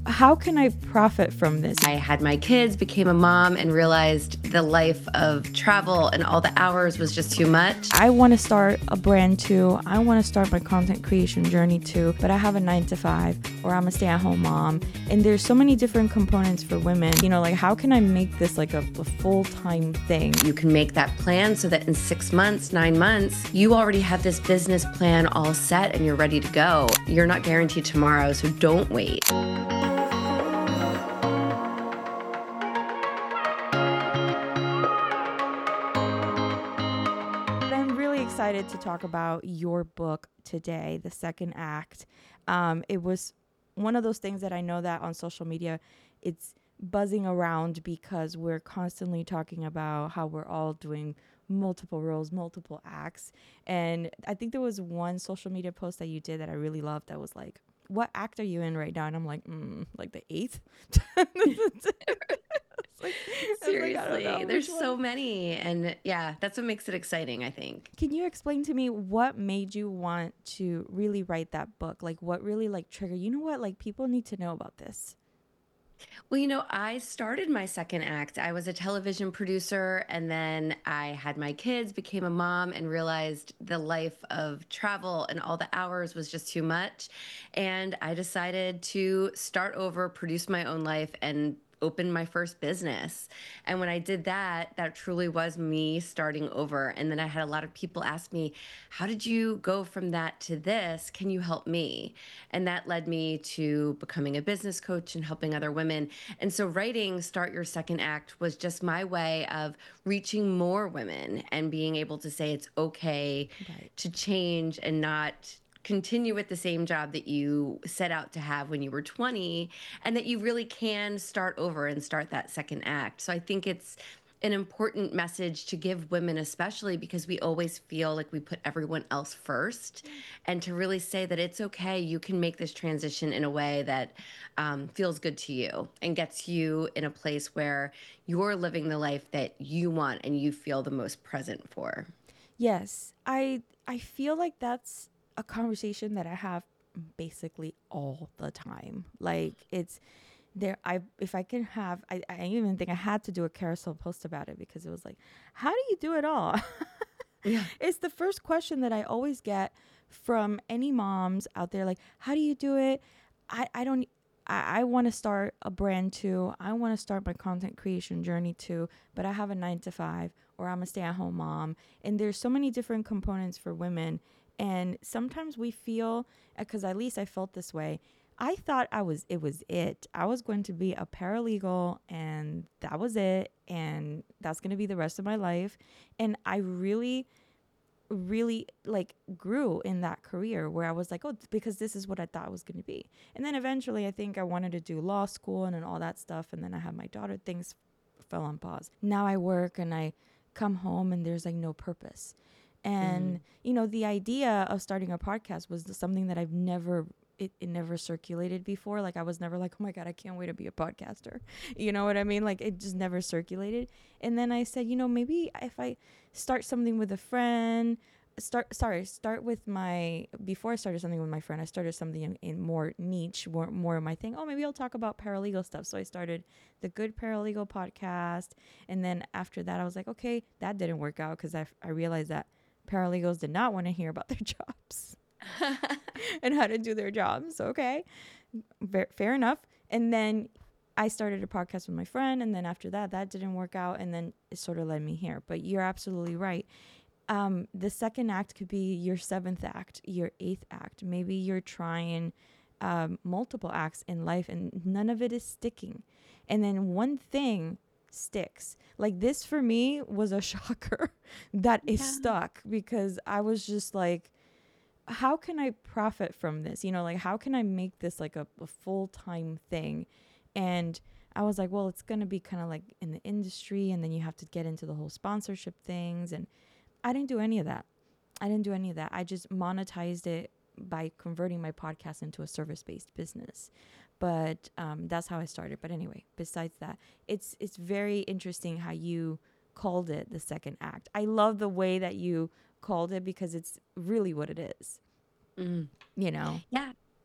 How can I profit from this? I had my kids, became a mom, and realized the life of travel and all the hours was just too much. I want to start a brand too. I want to start my content creation journey too, but I have a 9 to 5 or I'm a stay-at-home mom. And there's so many different components for women. You know, like how can I make this like a full-time thing? You can make that plan so that in 6 months, 9 months, you already have this business plan all set and you're ready to go. You're not guaranteed tomorrow, so don't wait. Excited to talk about your book today, The Second Act. It was one of those things that I know that on social media it's buzzing around because we're constantly talking about how we're all doing multiple roles, multiple acts. And I think there was one social media post that you did that I really loved that was like, what act are you in right now? And I'm like the 8th. Seriously, there's so many. And yeah, that's what makes it exciting, I think. Can you explain to me what made you want to really write that book? Like what really like triggered, you know what, like people need to know about this. Well, I started my second act. I was a television producer, and then I had my kids, became a mom, and realized the life of travel and all the hours was just too much. And I decided to start over, produce my own life, and open my first business. And when I did that, that truly was me starting over. And then I had a lot of people ask me, how did you go from that to this? Can you help me? And that led me to becoming a business coach and helping other women. And so writing Start Your Second Act was just my way of reaching more women and being able to say it's okay to change and not continue with the same job that you set out to have when you were 20, and that you really can start over and start that second act. So I think it's an important message to give women, especially because we always feel like we put everyone else first, and to really say that it's okay. You can make this transition in a way that feels good to you and gets you in a place where you're living the life that you want and you feel the most present for. Yes, I feel like that's a conversation that I have basically all the time. Like it's there. If I can have, I even think I had to do a carousel post about it because it was like, how do you do it all? Yeah. It's the first question that I always get from any moms out there. Like, how do you do it? I don't. I want to start a brand too. I want to start my content creation journey too, but I have a 9 to 5 or I'm a stay-at-home mom. And there's so many different components for women. And sometimes we feel, because at least I felt this way, I thought it was it. I was going to be a paralegal and that was it. And that's going to be the rest of my life. And I really like grew in that career where I was like, oh, because this is what I thought it was going to be. And then eventually I think I wanted to do law school and all that stuff. And then I had my daughter, things fell on pause. Now I work and I come home and there's like no purpose. And, the idea of starting a podcast was something that I've never, it never circulated before. Like I was never like, oh my God, I can't wait to be a podcaster. You know what I mean? Like it just never circulated. And then I said, maybe if I start something with a friend, start with before I started something with my friend, I started something in more niche, more of my thing. Oh, maybe I'll talk about paralegal stuff. So I started the Good Paralegal podcast. And then after that, I was like, okay, that didn't work out because I realized that paralegals did not want to hear about their jobs and how to do their jobs. Okay, fair enough. And then I started a podcast with my friend. And then after that, that didn't work out. And then it sort of led me here. But you're absolutely right. The second act could be your 7th act, your 8th act. Maybe you're trying multiple acts in life and none of it is sticking. And then one thing sticks. Like this for me was a shocker that it stuck because I was just like, how can I profit from this? Like how can I make this like a full-time thing? And I was like, well, it's going to be kind of like in the industry and then you have to get into the whole sponsorship things. And I didn't do any of that. I just monetized it by converting my podcast into a service-based business. But that's how I started. But anyway, besides that, it's very interesting how you called it the second act. I love the way that you called it because it's really what it is. Mm. You know? Yeah.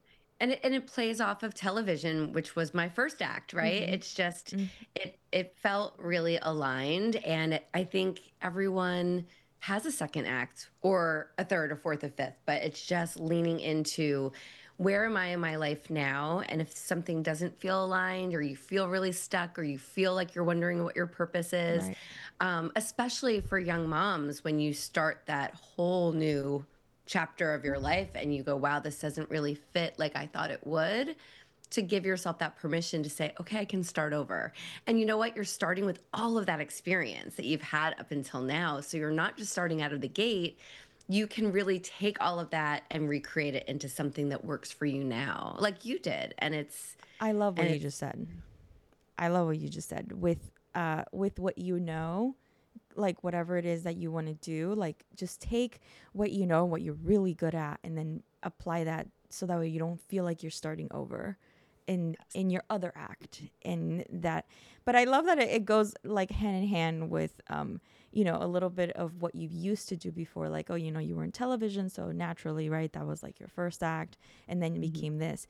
And it plays off of television, which was my first act, right? Mm-hmm. It's just Mm, it felt really aligned, and I think everyone has a second act or a third or fourth or fifth, but it's just leaning into where am I in my life now? And if something doesn't feel aligned, or you feel really stuck, or you feel like you're wondering what your purpose is, right. especially for young moms, when you start that whole new chapter of your life and you go, wow, this doesn't really fit like I thought it would, to give yourself that permission to say, okay, I can start over. And you know what? You're starting with all of that experience that you've had up until now. So you're not just starting out of the gate. You can really take all of that and recreate it into something that works for you now, like you did. I love what And you just it's, said. I love what you just said. With what you know, like whatever it is that you want to do, like just take what you know, what you're really good at, and then apply that so that way you don't feel like you're starting over in your other act. And that, but I love that it goes like hand in hand with a little bit of what you used to do before, like, oh, you were in television, so naturally, right, that was like your first act, and then it Mhm. became this.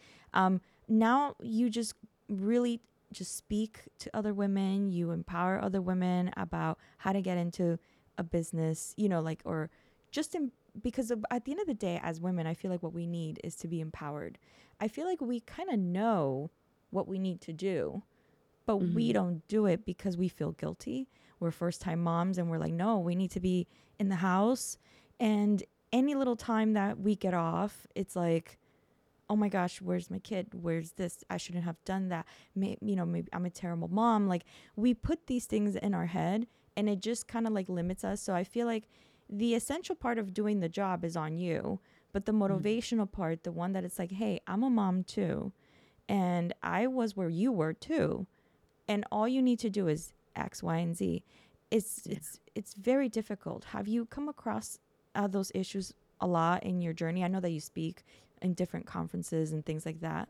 Now you just really just speak to other women, you empower other women about how to get into a business, like, or just because at the end of the day, as women, I feel like what we need is to be empowered. I feel like we kind of know what we need to do, but we Mhm. don't do it because we feel guilty. We're first time moms and we're like, no, we need to be in the house. And any little time that we get off, it's like, oh my gosh, where's my kid? Where's this? I shouldn't have done that. Maybe I'm a terrible mom. Like, we put these things in our head and it just kind of like limits us. So I feel like the essential part of doing the job is on you, but the Mhm. motivational part, the one that it's like, hey, I'm a mom too. And I was where you were too. And all you need to do is X, Y, and Z. It's Yeah. it's it's very difficult. Have you come across those issues a lot in your journey? I know that you speak in different conferences and things like that.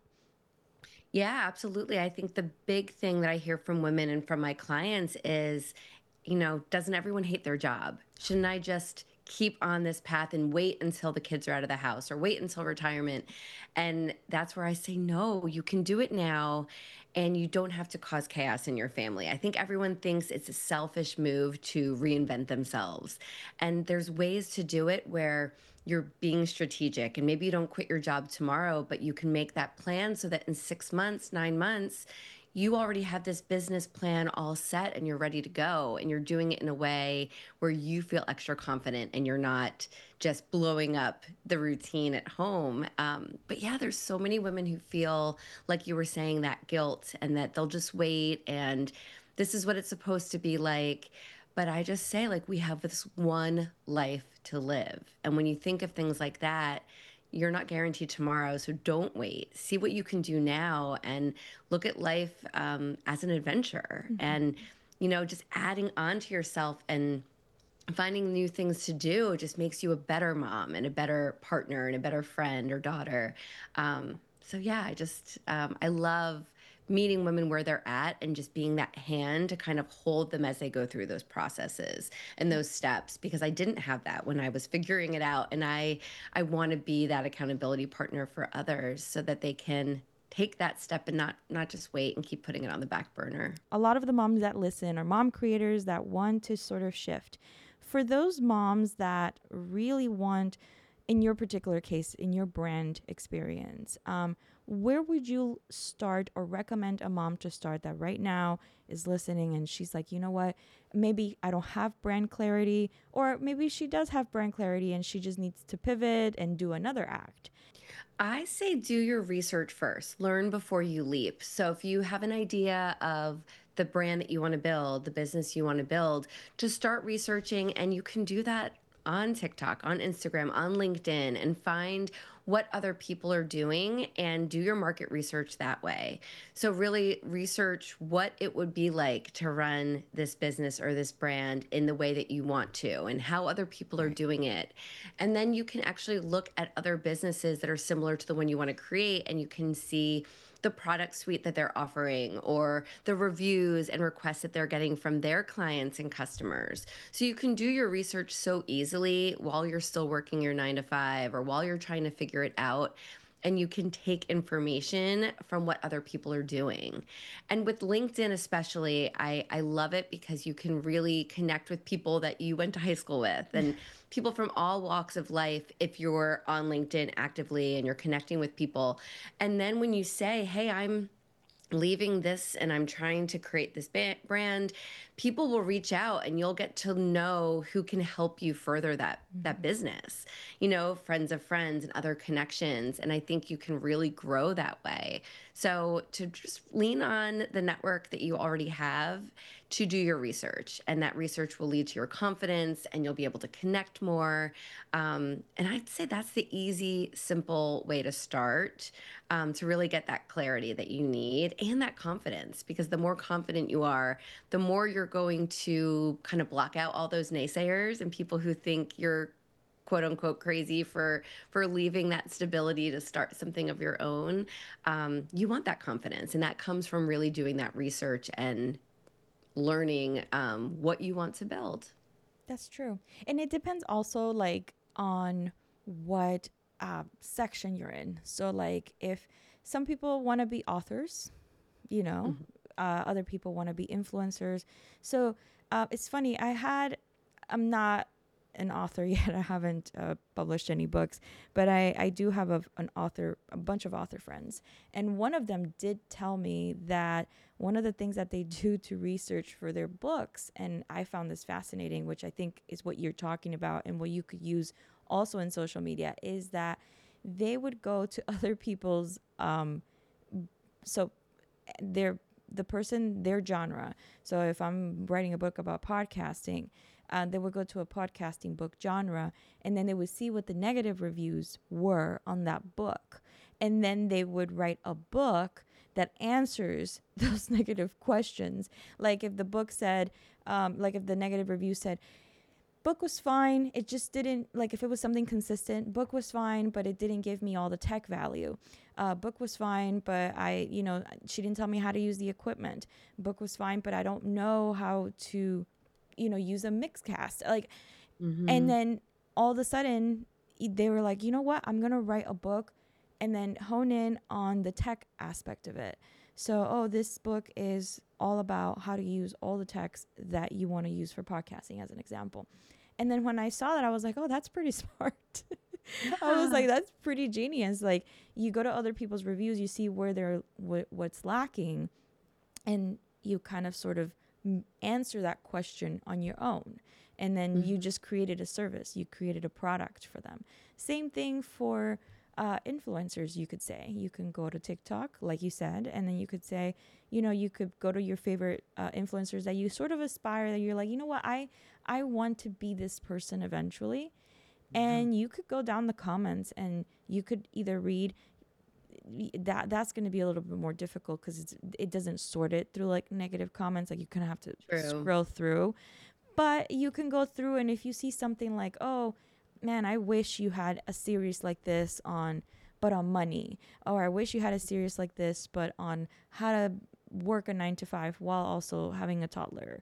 Yeah, absolutely. I think the big thing that I hear from women and from my clients is, doesn't everyone hate their job? Shouldn't I just keep on this path and wait until the kids are out of the house or wait until retirement? And that's where I say, no, you can do it now and you don't have to cause chaos in your family. I think everyone thinks it's a selfish move to reinvent themselves. And there's ways to do it where you're being strategic, and maybe you don't quit your job tomorrow, but you can make that plan so that in 6 months, 9 months, you already have this business plan all set and you're ready to go, and you're doing it in a way where you feel extra confident and you're not just blowing up the routine at home. But yeah, there's so many women who feel like you were saying, that guilt, and that they'll just wait and this is what it's supposed to be like. But I just say, like, we have this one life to live. And when you think of things like that, you're not guaranteed tomorrow. So don't wait. See what you can do now and look at life as an adventure. Mm-hmm. And, just adding on to yourself and finding new things to do just makes you a better mom and a better partner and a better friend or daughter. So yeah, I love meeting women where they're at and just being that hand to kind of hold them as they go through those processes and those steps, because I didn't have that when I was figuring it out. And I want to be that accountability partner for others so that they can take that step and not just wait and keep putting it on the back burner. A lot of the moms that listen are mom creators that want to sort of shift. For those moms that really want, in your particular case, in your brand experience, where would you start or recommend a mom to start that right now is listening and she's like, you know what, maybe I don't have brand clarity, or maybe she does have brand clarity and she just needs to pivot and do another act? I say do your research first. Learn before you leap. So if you have an idea of the brand that you want to build, the business you want to build, to start researching, and you can do that on TikTok, on Instagram, on LinkedIn, and find what other people are doing and do your market research that way. So really research what it would be like to run this business or this brand in the way that you want to and how other people are Right. doing it. And then you can actually look at other businesses that are similar to the one you want to create, and you can see the product suite that they're offering or the reviews and requests that they're getting from their clients and customers. So you can do your research so easily while you're still working your 9 to 5 or while you're trying to figure it out. and you can take information from what other people are doing. And with LinkedIn especially, I love it because you can really connect with people that you went to high school with and people from all walks of life if you're on LinkedIn actively and you're connecting with people. And then when you say, "Hey, I'm leaving this and I'm trying to create this brand," people will reach out and you'll get to know who can help you further that Mhm. business. You know, friends of friends and other connections, and I think you can really grow that way. So to just lean on the network that you already have to do your research, and that research will lead to your confidence and you'll be able to connect more. And I'd say that's the easy, simple way to start, to really get that clarity that you need and that confidence. Because the more confident you are, the more you're going to kind of block out all those naysayers and people who think you're quote unquote crazy for leaving that stability to start something of your own. You want that confidence, and that comes from really doing that research and learning what you want to build. That's true. And it depends also like on what section you're in. So like if some people want to be authors, you know, Mhm. other people want to be influencers. So it's funny. I'm not an author yet. I haven't published any books, but I do have a bunch of author friends. And one of them did tell me that one of the things that they do to research for their books, and I found this fascinating, which I think is what you're talking about and what you could use also in social media, is that they would go to other people's so their their genre. So if I'm writing a book about podcasting, they would go to a podcasting book genre, and then they would see what the negative reviews were on that book, and then they would write a book that answers those negative questions. Like if the book said, like if the negative review said, book was fine. It just didn't, like, if it was something consistent, book was fine, but it didn't give me all the tech value. Book was fine, but she didn't tell me how to use the equipment. Book was fine, but I don't know how to, use a mixcast. Like, and Mhm. then all of a sudden, they were like, you know what? I'm going to write a book and then hone in on the tech aspect of it. So, oh, this book is all about how to use all the techs that you want to use for podcasting, as an example. And then when I saw that, I was like, oh, that's pretty smart. I was Yeah. like, that's pretty genius. Like, you go to other people's reviews, you see where what's lacking, and you kind of sort of answer that question on your own. And then you Mhm. just created a service, you created a product for them. Same thing for influencers, you could say. You can go to TikTok, like you said, and then you could say, you could go to your favorite influencers that you sort of aspire, that you're like, you know what, I want to be this person eventually. Yeah. And you could go down the comments and you could either read that's going to be a little bit more difficult because it doesn't sort it through like negative comments. Like you kind of have to True. scroll through, but you can go through, and if you see something like, oh man, I wish you had a series like this on, but on money, or I wish you had a series like this but on how to work a 9 to 5 while also having a toddler.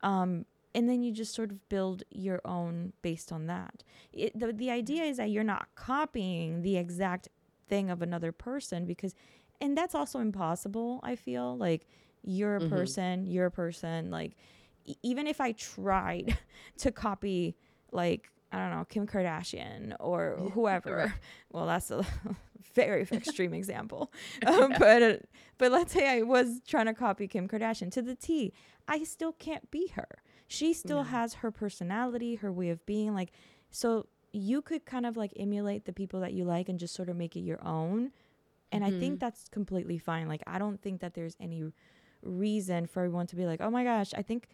And then you just sort of build your own based on that. The idea is that you're not copying the exact thing of another person, because, and that's also impossible, I feel like. Mhm. You're a person, like, even if I tried to copy, like, I don't know, Kim Kardashian or Right. whoever, well, that's a very extreme example. Yeah. But let's say I was trying to copy Kim Kardashian to the T, I still can't be her. She still No. has her personality, her way of being, like, so you could kind of like emulate the people that you like and just sort of make it your own. And I think Mhm. that's completely fine. Like, I don't think that there's any reason for everyone to be like, oh my gosh,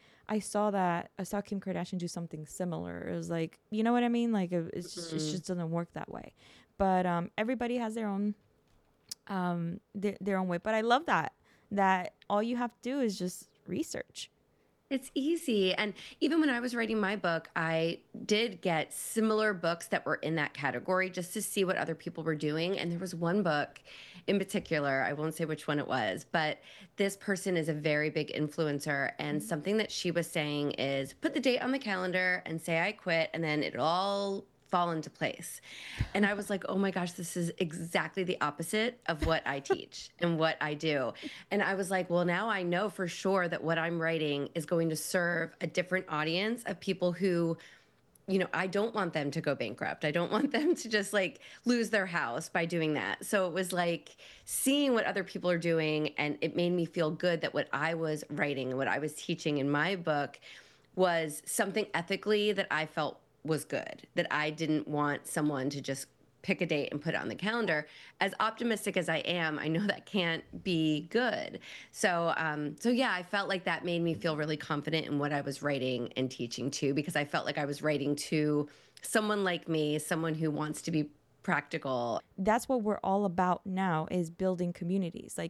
I saw Kim Kardashian do something similar. It was like, you know what I mean? Like, it Mhm. just doesn't work that way. But everybody has their own way. But I love that all you have to do is just research. It's easy. And even when I was writing my book, I did get similar books that were in that category just to see what other people were doing. And there was one book in particular, I won't say which one it was, but this person is a very big influencer. And something that she was saying is put the date on the calendar and say I quit, and then it'll all fall into place. And I was like, oh my gosh, this is exactly the opposite of what I teach and what I do. And I was like, well, now I know for sure that what I'm writing is going to serve a different audience of people who, I don't want them to go bankrupt. I don't want them to just like lose their house by doing that. So it was like seeing what other people are doing, and it made me feel good that what I was writing and what I was teaching in my book was something ethically that I felt was good, that I didn't want someone to just pick a date and put it on the calendar. As optimistic as I am, I know that can't be good. So yeah, I felt like that made me feel really confident in what I was writing and teaching too, because I felt like I was writing to someone like me, someone who wants to be practical. That's what we're all about now, is building communities. Like,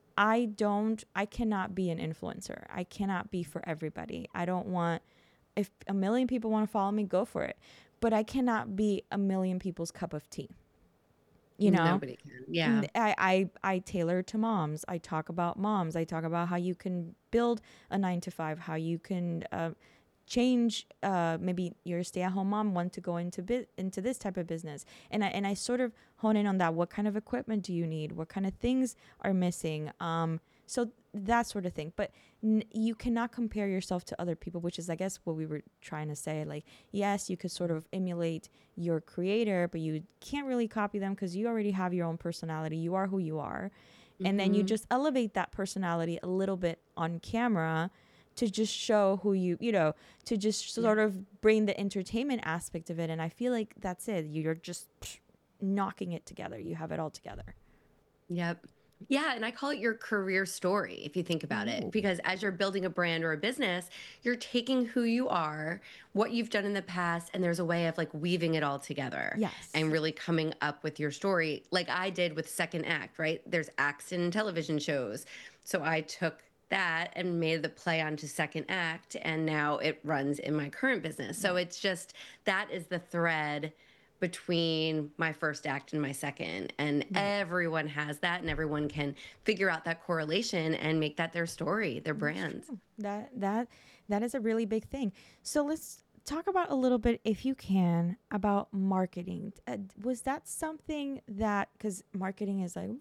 I cannot be an influencer. I cannot be for everybody. I don't want, if a million people want to follow me, go for it. But I cannot be a million people's cup of tea. You know, Nobody can. Yeah. I tailor to moms. I talk about moms. I talk about how you can build a 9 to 5, how you can change. Maybe you're a stay-at-home mom, want to go into this type of business, and I sort of hone in on that. What kind of equipment do you need? What kind of things are missing? So that sort of thing. But you cannot compare yourself to other people, which is, I guess, what we were trying to say. Like, yes, you could sort of emulate your creator, but you can't really copy them because you already have your own personality. You are who you are. And then you Hmm. just elevate that personality a little bit on camera to just show who to just Yeah. sort of bring the entertainment aspect of it. And I feel like that's it. You're just knocking it together. You have it all together. Yep. Yeah, and I call it your career story if you think about it. Ooh. Because as you're building a brand or a business, you're taking who you are, what you've done in the past, and there's a way of like weaving it all together Yes. and really coming up with your story, like I did with Second Act, right? There's acts in television shows. So I took that and made the play onto Second Act, and now it runs in my current business. So Right. it's just that is the thread between my first act and my second. And Right. everyone has that, and everyone can figure out that correlation and make that their story, their That's brand. true. That is a really big thing. So let's talk about a little bit, if you can, about marketing. Was that something that, because marketing is like,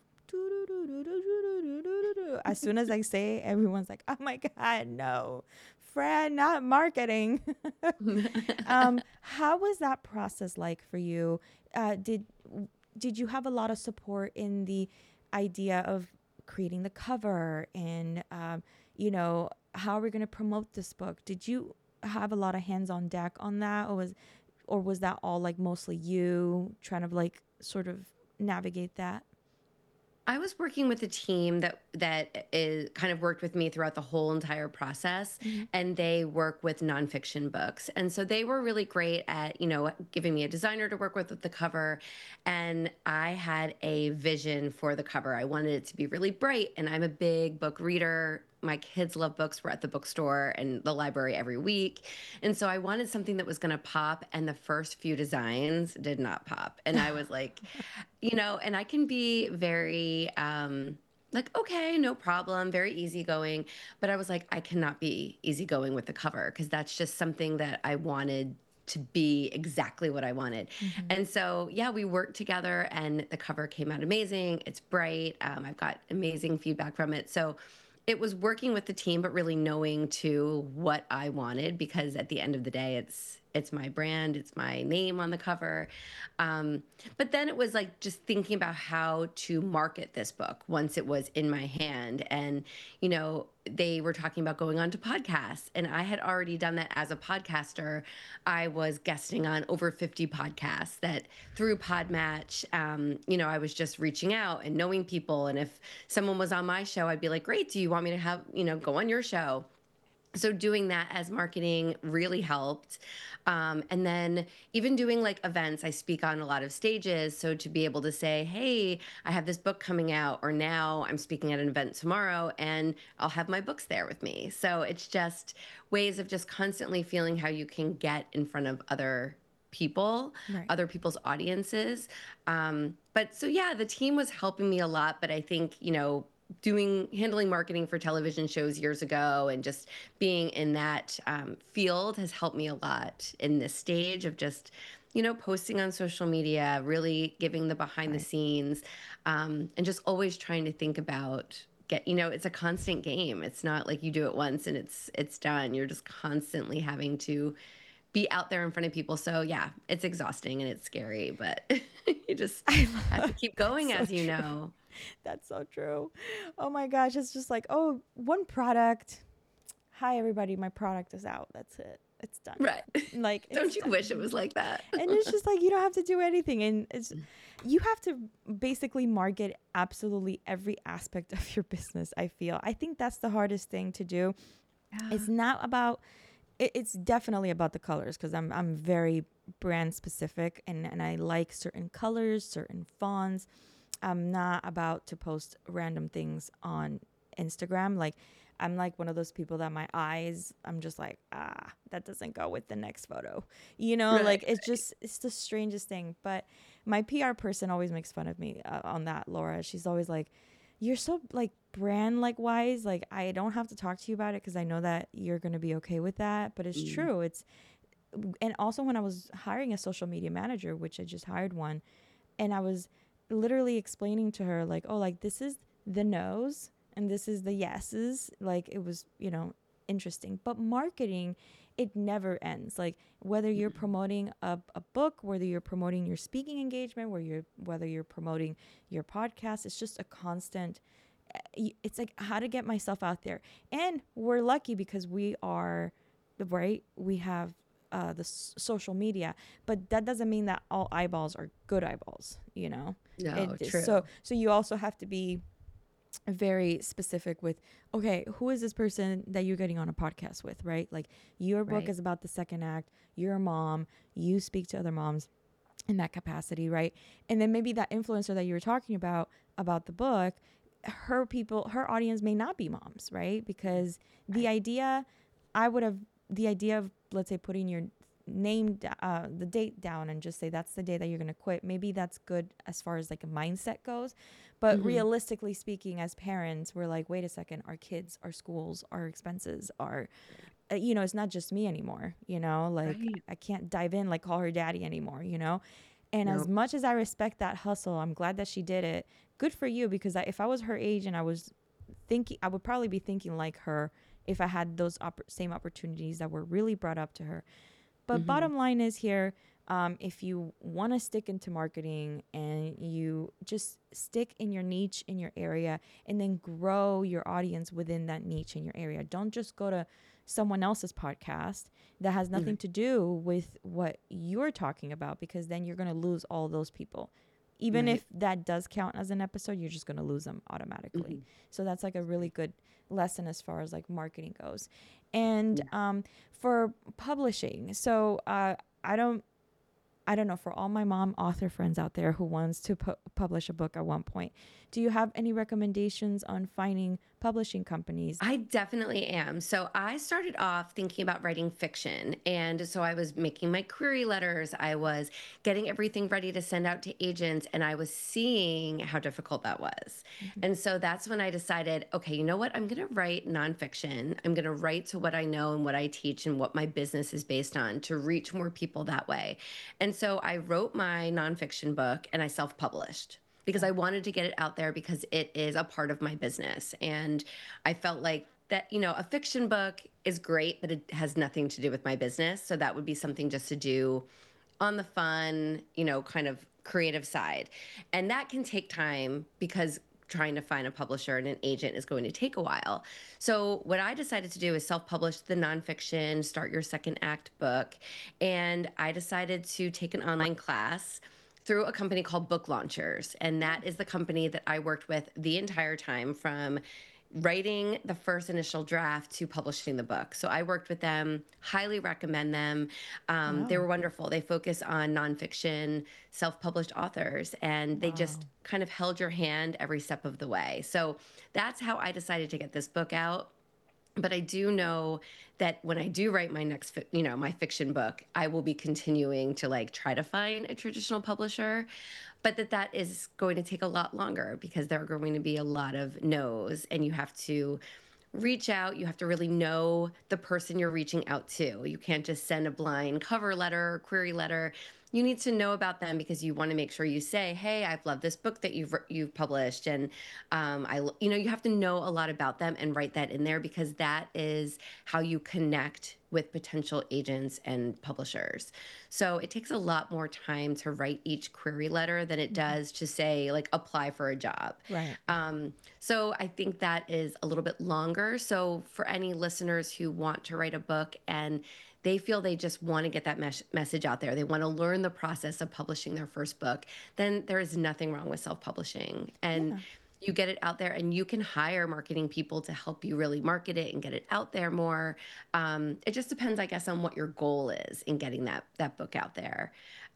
as soon as I say it, everyone's like, "Oh my God, no, Fran, not marketing." How was that process like for you? Did you have a lot of support in the idea of creating the cover, and how are we going to promote this book? Did you have a lot of hands on deck on that, or was that all like mostly you trying to like sort of navigate that? I was working with a team that is kind of worked with me throughout the whole entire process, Hmm. and they work with nonfiction books, and so they were really great at giving me a designer to work with the cover, and I had a vision for the cover. I wanted it to be really bright, and I'm a big book reader. My kids love books. We're at the bookstore and the library every week, and so I wanted something that was going to pop. And the first few designs did not pop, and I was like, and I can be very like, okay, no problem, very easygoing. But I was like, I cannot be easygoing with the cover because that's just something that I wanted to be exactly what I wanted. Hmm. And so, yeah, we worked together and the cover came out amazing. It's bright. I've got amazing feedback from it. So it was working with the team, but really knowing to what I wanted, because at the end of the day, it's my brand, it's my name on the cover. Um, but then it was like just thinking about how to market this book once it was in my hand. And, they were talking about going on to podcasts. And I had already done that as a podcaster. I was guesting on over 50 podcasts that through Podmatch, I was just reaching out and knowing people. And if someone was on my show, I'd be like, great, do you want me to have, go on your show? So doing that as marketing really helped. And then even doing like events, I speak on a lot of stages. So to be able to say, hey, I have this book coming out, or now I'm speaking at an event tomorrow and I'll have my books there with me. So it's just ways of just constantly feeling how you can get in front of people, Right. other people's audiences. But so yeah, the team was helping me a lot. But I think, doing handling marketing for television shows years ago and just being in that field has helped me a lot in this stage of just posting on social media, really giving the behind the Right. scenes, and just always trying to think about it's a constant game. It's not like you do it once and it's done. You're just constantly having to be out there in front of people. So yeah, it's exhausting and it's scary, but you just I have to love keep that's going so as you true. know. That's so true. Oh my gosh, it's just like, oh, one product. Hi everybody, my product is out. That's it. It's done. Right. Like it's Don't you wish it done. was like that? And it's just like you don't have to do anything, and it's you have to basically market absolutely every aspect of your business. I think that's the hardest thing to do. Yeah. It's not about it's definitely about the colors because I'm very brand specific, and I like certain colors, certain fonts. I'm not about to post random things on Instagram. Like, I'm like one of those people that my eyes, I'm just like, that doesn't go with the next photo. Right. Like it's the strangest thing. But my PR person always makes fun of me on that, Laura. She's always like, you're so like brand like wise. Like, I don't have to talk to you about it because I know that you're going to be okay with that. But it's Mm. true. And also when I was hiring a social media manager, which I just hired one, and I was literally explaining to her like, oh, like this is the no's and this is the yeses. Like it was, interesting. But marketing, it never ends. Like whether you're Mm. promoting a book, whether you're promoting your speaking engagement, whether you're promoting your podcast, it's just a constant. It's like how to get myself out there, and we're lucky because we are right. We have social media, but that doesn't mean that all eyeballs are good eyeballs. No, So true. you also have to be very specific with, okay, who is this person that you're getting on a podcast with, right? Like your book Right. is about the second act. You're a mom. You speak to other moms in that capacity, right? And then maybe that influencer that you were talking about the book, her audience may not be moms, right? Because the Right. idea, I would have the idea of, let's say, putting your name, the date down and just say that's the day that you're going to quit. Maybe that's good as far as like a mindset goes. But Hmm. realistically speaking, as parents, we're like, wait a second, our kids, our schools, our expenses, it's not just me anymore, like Right. I can't dive in, like call her daddy anymore. And as Nope. much as I respect that hustle, I'm glad that she did it. Good for you, because if I was her age and I was thinking, I would probably be thinking like her if I had those same opportunities that were really brought up to her. But Hmm. bottom line is here, if you want to stick into marketing and you just stick in your niche in your area and then grow your audience within that niche in your area, don't just go to someone else's podcast that has nothing Right. to do with what you're talking about, because then you're going to lose all those people. Even Right. if that does count as an episode, you're just going to lose them automatically. Hmm. So that's like a really good lesson as far as like marketing goes. And Yeah. for publishing, so I don't I don't know, for all my mom author friends out there who wants to publish a book at one point, do you have any recommendations on finding publishing companies? I definitely am. So I started off thinking about writing fiction. And so I was making my query letters. I was getting everything ready to send out to agents. And I was seeing how difficult that was. Mhm. And so that's when I decided, okay, you know what? I'm going to write nonfiction. I'm going to write to what I know and what I teach and what my business is based on to reach more people that way. And so I wrote my nonfiction book and I self published because Okay. I wanted to get it out there because it is a part of my business. And I felt like that, a fiction book is great, but it has nothing to do with my business. So that would be something just to do on the fun, kind of creative side. And that can take time because trying to find a publisher and an agent is going to take a while. So, what I decided to do is self publish the nonfiction, start your second act book. And I decided to take an online class through a company called Book Launchers. And Oh, that is the company that I worked with the entire time from writing the first initial draft to publishing the book. So I worked with them, highly recommend them. They wow. were wonderful. They focus on nonfiction, self published authors, and they just Wow. kind of held your hand every step of the way. So that's how I decided to get this book out. But I do know that when I do write my next my fiction book, I will be continuing to like try to find a traditional publisher, but that is going to take a lot longer because there are going to be a lot of no's, and you have to reach out. You have to really know the person you're reaching out to. You can't just send a blind cover letter or query letter. you need to know about them because you want to make sure you say, "Hey, I've loved this book that you've published," and you have to know a lot about them and write that in there because that is how you connect with potential agents and publishers. So it takes a lot more time to write each query letter than it Mhm. does to say like apply for a job. Right. So I think that is a little bit longer. So for any listeners who want to write a book and they feel they just want to get that message out there, they want to learn the process of publishing their first book, then there is nothing wrong with self-publishing. And Yeah. you get it out there and you can hire marketing people to help you really market it and get it out there more. It just depends, I guess, on what your goal is in getting that book out there.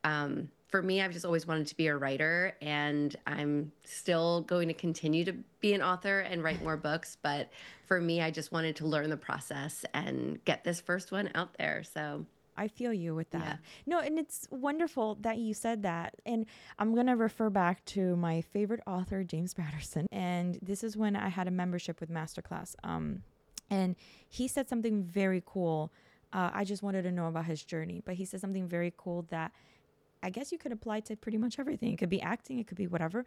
For me, I've just always wanted to be a writer, and I'm still going to continue to be an author and write more books. But for me, I just wanted to learn the process and get this first one out there. So, I feel you with yeah. that. No, and it's wonderful that you said that. And I'm going to refer back to my favorite author, James Patterson. And this is when I had a membership with Masterclass. And he said something very cool. I just wanted to know about his journey, but he said something very cool that I guess you could apply to pretty much everything. It could be acting, it could be whatever.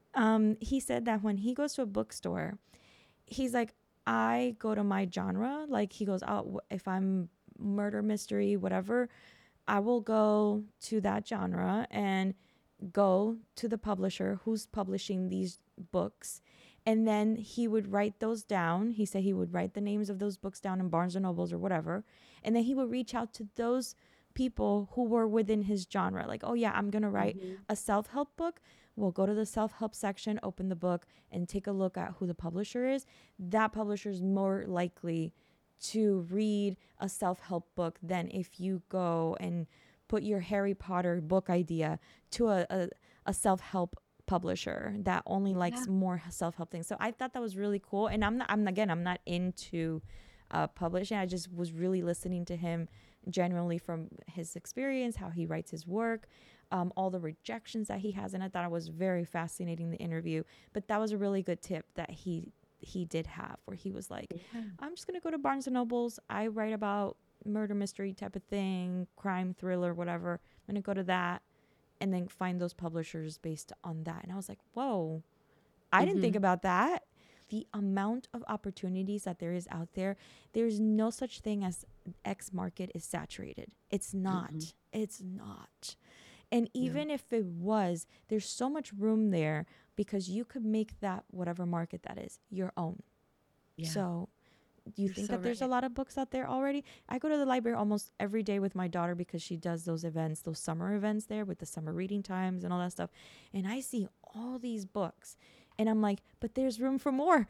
He said that when he goes to a bookstore, he's like, I go to my genre. Like he goes, oh, if I'm murder mystery, whatever, I will go to that genre and go to the publisher who's publishing these books. And then he would write those down. He said he would write the names of those books down in Barnes and Nobles or whatever. And then he would reach out to those people who were within his genre. Like, oh, yeah, I'm going to write Hmm. a self help book. We'll go to the self help section, open the book, and take a look at who the publisher is. That publisher is more likely to read a self help book than if you go and put your Harry Potter book idea to a self help publisher that only Yeah. likes more self help things. So I thought that was really cool. And I'm not into publishing. I just was really listening to him genuinely from his experience, how he writes his work, all the rejections that he has. And I thought it was very fascinating, the interview. But that was a really good tip that he did have, where he was like, Yeah. I'm just going to go to Barnes and Nobles. I write about murder mystery type of thing, crime thriller, whatever. I'm going to go to that and then find those publishers based on that. And I was like, whoa, I didn't think Hmm. about that. The amount of opportunities that there is out there, there's no such thing as X market is saturated. It's Hmm. not. It's not. And No. even if it was, there's so much room there because you could make that, whatever market that is, your own. Yeah. So, do you You're think so that there's a right. lot of books out there already? I go to the library almost every day with my daughter because she does those events, those summer events there with the summer reading times and all that stuff. And I see all these books. And I'm like, but there's room for more.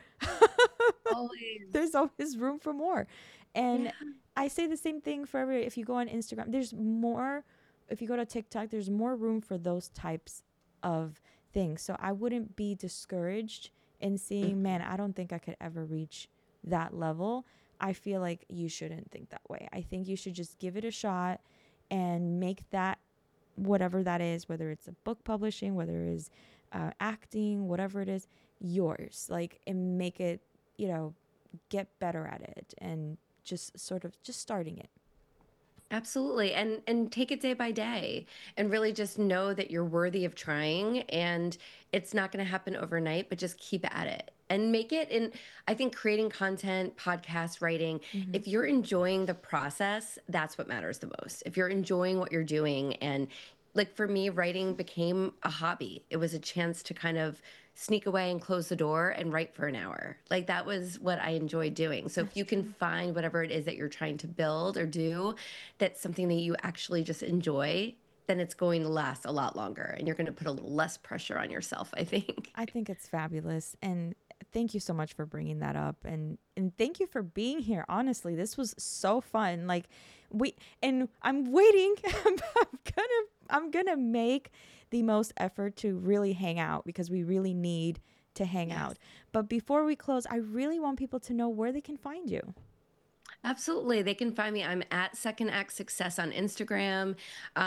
Always. There's always room for more. Yeah. And I say the same thing for every, if you go on Instagram, there's more, if you go to TikTok, there's more room for those types of things. So I wouldn't be discouraged in seeing, Mhm. man, I don't think I could ever reach that level. I feel like you shouldn't think that way. I think you should just give it a shot and make that, whatever that is, whether it's a book publishing, whether it is acting, whatever it is, yours. Like, and make it, you know, get better at it and just sort of just starting it. Absolutely. And take it day by day and really just know that you're worthy of trying and it's not going to happen overnight, but just keep at it and make it. And I think creating content, podcast writing, Mm-hmm. if you're enjoying the process, that's what matters the most. If you're enjoying what you're doing, and like for me, writing became a hobby. It was a chance to kind of sneak away and close the door and write for an hour. Like that was what I enjoyed doing. So if That's you can true. find whatever it is that you're trying to build or do, that's something that you actually just enjoy, then it's going to last a lot longer and you're going to put a little less pressure on yourself, I think. I think it's fabulous. And thank you so much for bringing that up. And thank you for being here. Honestly, this was so fun. Like, and I'm waiting. I'm gonna make the most effort to really hang out because we really need to hang Yes. out. But before we close, I really want people to know where they can find you. Absolutely. They can find me. I'm at Second Act Success on Instagram.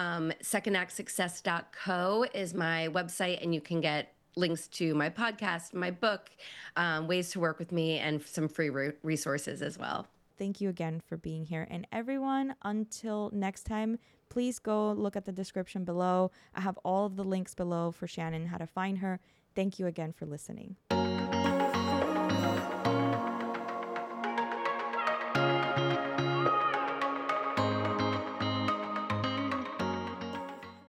Secondactsuccess.co is my website, and you can get links to my podcast, my book, ways to work with me, and some free resources as well. thank you again for being here. And everyone, until next time, please go look at the description below. I have all of the links below for Shannon, how to find her. Thank you again for listening.